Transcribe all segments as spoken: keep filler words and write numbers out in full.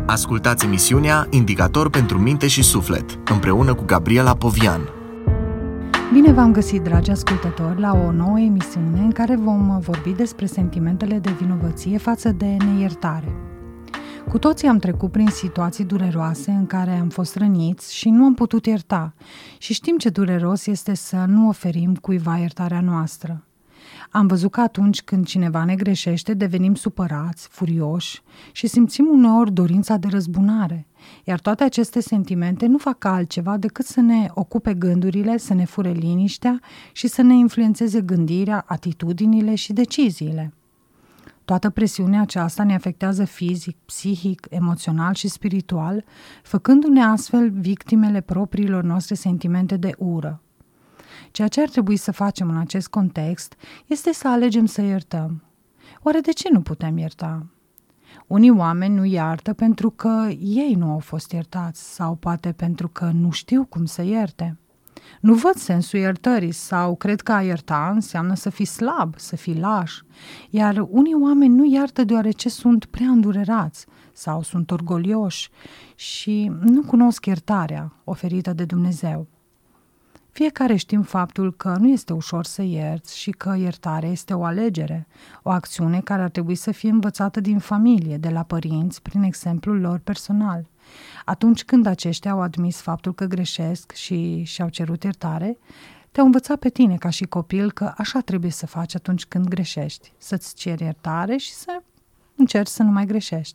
Ascultați emisiunea Indicator pentru minte și suflet, împreună cu Gabriela Povian. Bine v-am găsit, dragi ascultători, la o nouă emisiune în care vom vorbi despre sentimentele de vinovăție față de neiertare. Cu toții am trecut prin situații dureroase în care am fost răniți și nu am putut ierta și știm ce dureros este să nu oferim cuiva iertarea noastră. Am văzut că atunci când cineva ne greșește, devenim supărați, furioși și simțim uneori dorința de răzbunare, iar toate aceste sentimente nu fac altceva decât să ne ocupe gândurile, să ne fure liniștea și să ne influențeze gândirea, atitudinile și deciziile. Toată presiunea aceasta ne afectează fizic, psihic, emoțional și spiritual, făcându-ne astfel victimele propriilor noastre sentimente de ură. Ceea ce ar trebui să facem în acest context este să alegem să iertăm. Oare de ce nu putem ierta? Unii oameni nu iartă pentru că ei nu au fost iertați sau poate pentru că nu știu cum să ierte. Nu văd sensul iertării sau cred că a ierta înseamnă să fii slab, să fii laș, iar unii oameni nu iartă deoarece sunt prea îndurerați sau sunt orgolioși și nu cunosc iertarea oferită de Dumnezeu. Fiecare știm faptul că nu este ușor să ierți și că iertarea este o alegere, o acțiune care ar trebui să fie învățată din familie, de la părinți, prin exemplul lor personal. Atunci când aceștia au admis faptul că greșesc și și-au cerut iertare, te-au învățat pe tine ca și copil că așa trebuie să faci atunci când greșești, să-ți ceri iertare și să încerci să nu mai greșești.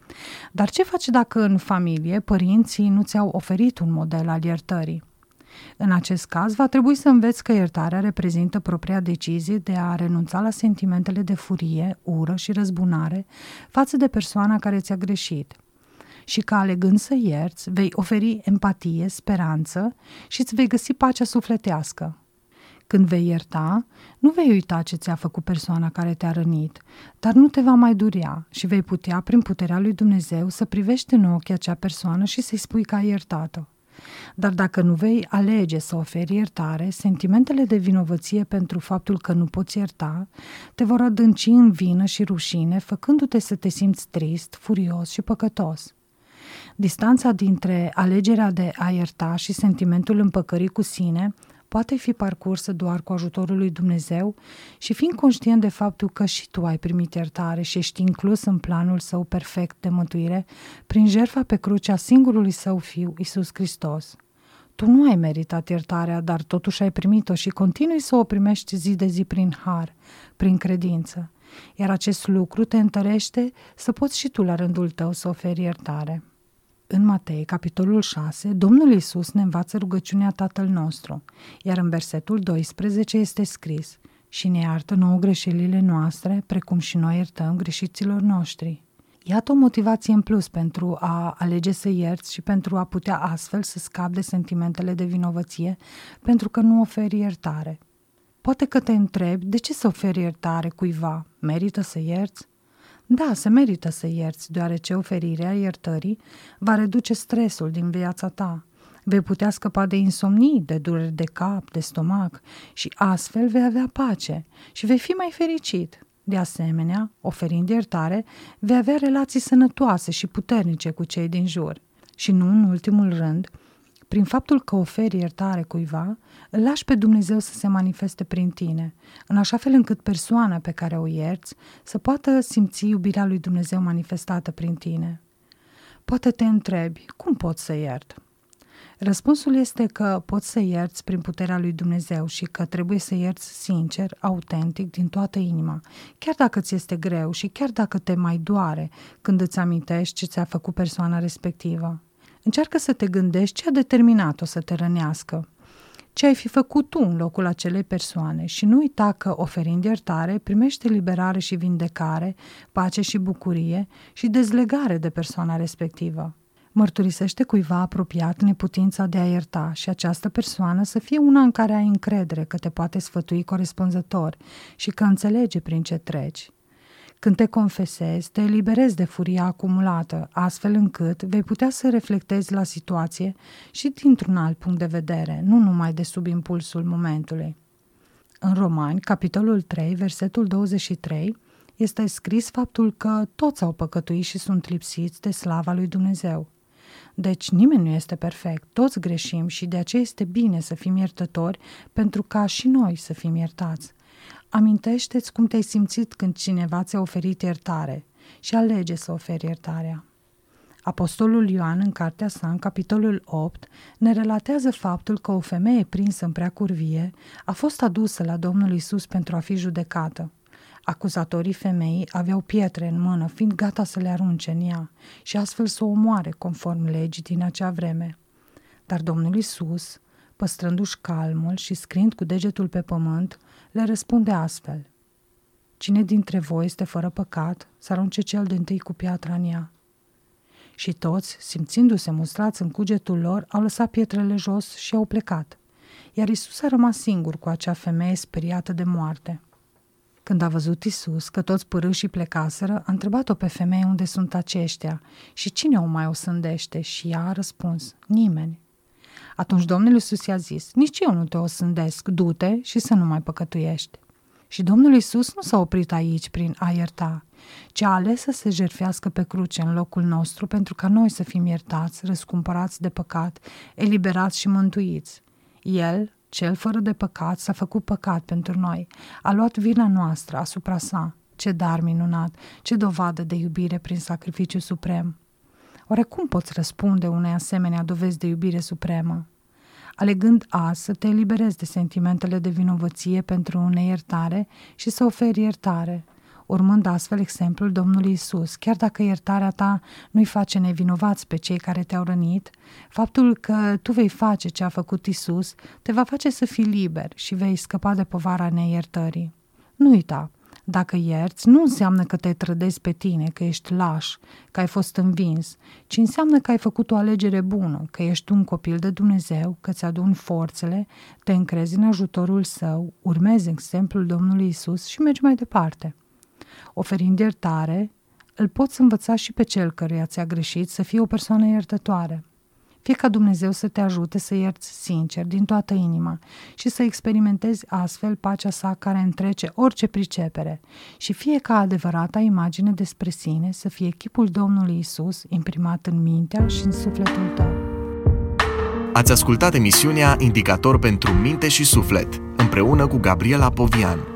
Dar ce faci dacă în familie părinții nu ți-au oferit un model al iertării? În acest caz, va trebui să înveți că iertarea reprezintă propria decizie de a renunța la sentimentele de furie, ură și răzbunare față de persoana care ți-a greșit și că alegând să ierți, vei oferi empatie, speranță și îți vei găsi pacea sufletească. Când vei ierta, nu vei uita ce ți-a făcut persoana care te-a rănit, dar nu te va mai durea și vei putea, prin puterea lui Dumnezeu, să privești în ochii acea persoană și să-i spui că ai iertat-o. Dar dacă nu vei alege să oferi iertare, sentimentele de vinovăție pentru faptul că nu poți ierta te vor adânci în vină și rușine, făcându-te să te simți trist, furios și păcătos. Distanța dintre alegerea de a ierta și sentimentul împăcării cu sine poate fi parcursă doar cu ajutorul lui Dumnezeu și fiind conștient de faptul că și tu ai primit iertare și ești inclus în planul său perfect de mântuire prin jertfa pe crucea singurului său Fiu, Iisus Hristos. Tu nu ai meritat iertarea, dar totuși ai primit-o și continui să o primești zi de zi prin har, prin credință, iar acest lucru te întărește să poți și tu la rândul tău să oferi iertare. În Matei, capitolul șase, Domnul Iisus ne învață rugăciunea Tatăl nostru, iar în versetul doisprezece este scris: și ne iartă nouă greșelile noastre, precum și noi iertăm greșiților noștri. Iată o motivație în plus pentru a alege să ierți și pentru a putea astfel să scapi de sentimentele de vinovăție, pentru că nu oferi iertare. Poate că te întrebi, de ce să oferi iertare cuiva? Merită să ierți? Da, se merită să ierți, deoarece oferirea iertării va reduce stresul din viața ta. Vei putea scăpa de insomnii, de dureri de cap, de stomac și astfel vei avea pace și vei fi mai fericit. De asemenea, oferind iertare, vei avea relații sănătoase și puternice cu cei din jur. Și nu în ultimul rând, prin faptul că oferi iertare cuiva, îl lași pe Dumnezeu să se manifeste prin tine, în așa fel încât persoana pe care o ierți să poată simți iubirea lui Dumnezeu manifestată prin tine. Poate te întrebi, cum pot să iert? Răspunsul este că poți să ierți prin puterea lui Dumnezeu și că trebuie să ierți sincer, autentic, din toată inima, chiar dacă ți este greu și chiar dacă te mai doare când îți amintești ce ți-a făcut persoana respectivă. Încearcă să te gândești ce a determinat-o să te rănească, ce ai fi făcut tu în locul acelei persoane și nu uita că, oferind iertare, primești eliberare și vindecare, pace și bucurie și dezlegare de persoana respectivă. Mărturisește cuiva apropiat neputința de a ierta și această persoană să fie una în care ai încredere că te poate sfătui corespunzător și că înțelege prin ce treci. Când te confesezi, te eliberezi de furia acumulată, astfel încât vei putea să reflectezi la situație și dintr-un alt punct de vedere, nu numai de sub impulsul momentului. În Romani, capitolul trei, versetul douăzeci și trei, este scris faptul că toți au păcătuit și sunt lipsiți de slava lui Dumnezeu. Deci nimeni nu este perfect, toți greșim și de aceea este bine să fim iertători pentru ca și noi să fim iertați. Amintește-ți cum te-ai simțit când cineva ți-a oferit iertare și alege să oferi iertarea. Apostolul Ioan, în cartea sa, în capitolul opt, ne relatează faptul că o femeie prinsă în prea curvie a fost adusă la Domnul Iisus pentru a fi judecată. Acuzatorii femeii aveau pietre în mână, fiind gata să le arunce în ea și astfel să o omoare conform legii din acea vreme. Dar Domnul Iisus, păstrându-și calmul și scriind cu degetul pe pământ, le răspunde astfel: Cine dintre voi este fără păcat, să arunce cel dintâi cu piatra în ea. Și toți, simțindu-se mustrați în cugetul lor, au lăsat pietrele jos și au plecat, iar Iisus a rămas singur cu acea femeie speriată de moarte. Când a văzut Iisus că toți părâșii plecaseră, a întrebat-o pe femeie unde sunt aceștia și cine o mai osândește, și ea a răspuns: nimeni. Atunci Domnul Iisus i-a zis: nici eu nu te osândesc, du-te și să nu mai păcătuiești. Și Domnul Iisus nu s-a oprit aici prin a ierta, ci a ales să se jertfească pe cruce în locul nostru pentru ca noi să fim iertați, răscumpărați de păcat, eliberați și mântuiți. El, cel fără de păcat, s-a făcut păcat pentru noi, a luat vina noastră asupra sa. Ce dar minunat, ce dovadă de iubire prin sacrificiu suprem! Oare cum poți răspunde unei asemenea dovezi de iubire supremă? Alegând azi să te eliberezi de sentimentele de vinovăție pentru o neiertare și să oferi iertare, urmând astfel exemplul Domnului Iisus. Chiar dacă iertarea ta nu-i face nevinovați pe cei care te-au rănit, faptul că tu vei face ce a făcut Iisus te va face să fii liber și vei scăpa de povara neiertării. Nu uita, dacă ierți, nu înseamnă că te trădezi pe tine, că ești laș, că ai fost învins, ci înseamnă că ai făcut o alegere bună, că ești un copil de Dumnezeu, că ți-aduni forțele, te încrezi în ajutorul Său, urmezi exemplul Domnului Iisus și mergi mai departe. Oferind iertare, îl poți învăța și pe cel căruia ți-a greșit să fie o persoană iertătoare. Fie ca Dumnezeu să te ajute să ierți sincer, din toată inima, și să experimentezi astfel pacea sa care întrece orice pricepere, și fie ca adevărata imagine despre sine să fie chipul Domnului Iisus imprimat în mintea și în sufletul tău. Ați ascultat emisiunea Indicator pentru minte și suflet, împreună cu Gabriela Povian.